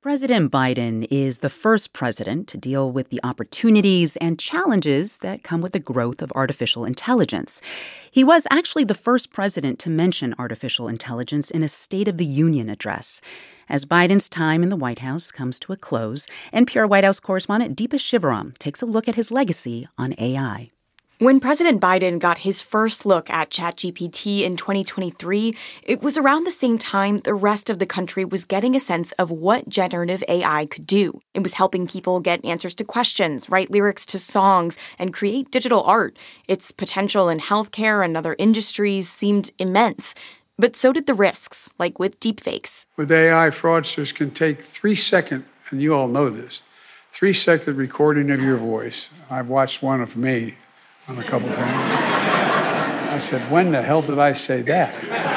President Biden is the first president to deal with the opportunities and challenges that come with the growth of artificial intelligence. He was actually the first president to mention artificial intelligence in a State of the Union address. As Biden's time in the White House comes to a close, NPR White House correspondent Deepa Shivaram takes a look at his legacy on AI. When President Biden got his first look at ChatGPT in 2023, it was around the same time the rest of the country was getting a sense of what generative AI could do. It was helping people get answers to questions, write lyrics to songs, and create digital art. Its potential in healthcare and other industries seemed immense. But so did the risks, like with deepfakes. With AI, fraudsters can take 3 seconds, and you all know this, 3-second recording of your voice. I've watched one of me on a couple of things. I said, when the hell did I say that?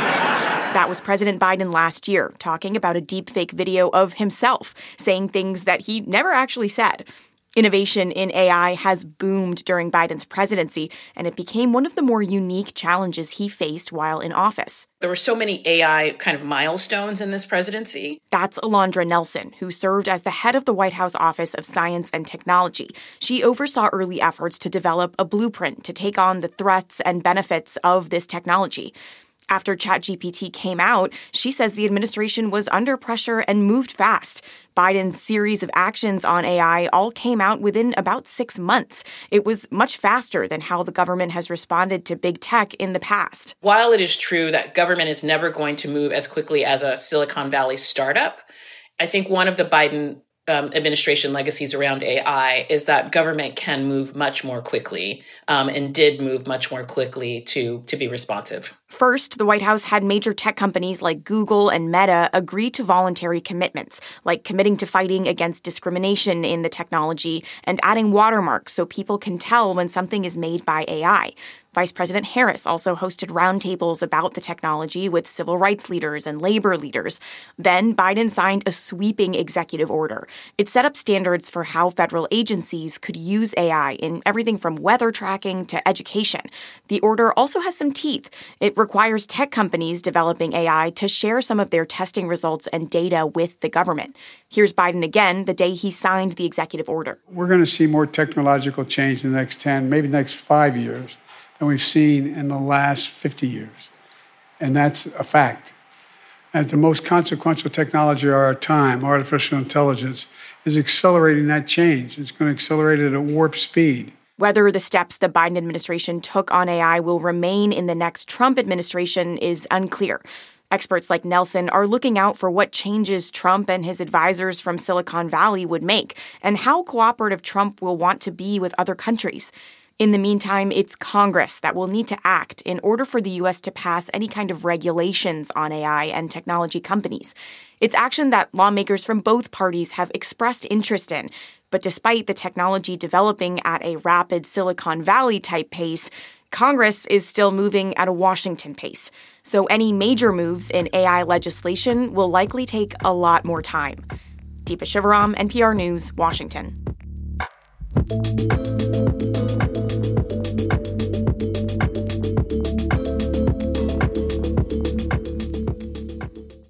That was President Biden last year, talking about a deepfake video of himself, saying things that he never actually said. Innovation in AI has boomed during Biden's presidency, and it became one of the more unique challenges he faced while in office. There were so many AI kind of milestones in this presidency. That's Alondra Nelson, who served as the head of the White House Office of Science and Technology. She oversaw early efforts to develop a blueprint to take on the threats and benefits of this technology. After ChatGPT came out, she says the administration was under pressure and moved fast. Biden's series of actions on AI all came out within about 6 months. It was much faster than how the government has responded to big tech in the past. While it is true that government is never going to move as quickly as a Silicon Valley startup, I think one of the Biden administration legacies around AI is that government can move much more quickly and did move much more quickly to be responsive. First, the White House had major tech companies like Google and Meta agree to voluntary commitments, like committing to fighting against discrimination in the technology and adding watermarks so people can tell when something is made by AI. Vice President Harris also hosted roundtables about the technology with civil rights leaders and labor leaders. Then Biden signed a sweeping executive order. It set up standards for how federal agencies could use AI in everything from weather tracking to education. The order also has some teeth. It requires tech companies developing AI to share some of their testing results and data with the government. Here's Biden again the day he signed the executive order. We're going to see more technological change in the next 10, maybe the next 5 years than we've seen in the last 50 years. And that's a fact. And the most consequential technology of our time, artificial intelligence, is accelerating that change. It's going to accelerate it at warp speed. Whether the steps the Biden administration took on AI will remain in the next Trump administration is unclear. Experts like Nelson are looking out for what changes Trump and his advisors from Silicon Valley would make and how cooperative Trump will want to be with other countries. In the meantime, it's Congress that will need to act in order for the U.S. to pass any kind of regulations on AI and technology companies. It's action that lawmakers from both parties have expressed interest in. But despite the technology developing at a rapid Silicon Valley-type pace, Congress is still moving at a Washington pace. So any major moves in AI legislation will likely take a lot more time. Deepa Shivaram, NPR News, Washington.